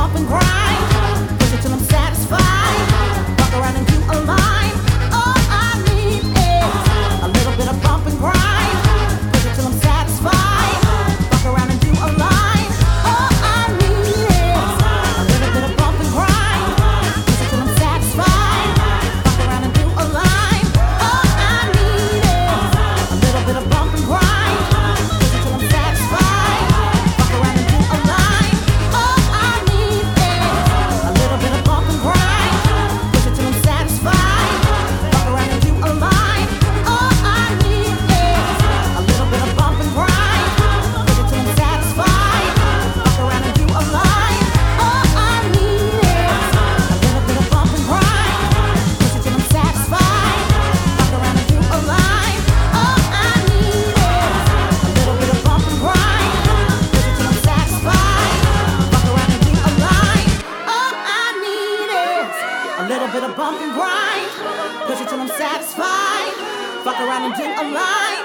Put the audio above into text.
bump and grind. Push it till I'm satisfied. Fuck around and do a line. All I need is a little bit of bump and grind. Push it till I'm satisfied. Fuck around and do a line. All I need is a little bit of bump and grind. Push it till I'm satisfied. Fuck around and do a line. All I need is a little bit of bump and grind. Push it till I'm satisfied. Fuck around and do a line. All I need is a little bit of bump and grind. Push it till I'm satisfied. Fuck around and do a line. All I need is a little bit of bump and grind. Push it till I'm satisfied. Fuck around and do a line. All I need is a little bit of bump and grind. Push it till I'm satisfied. Fuck around and do a line. All I need is a little bit of bump and grind. Push it till I'm satisfied. Fuck around and do a line. All I need is a little bit of bump and grind. Push it till I'm satisfied. Fuck around and do a line.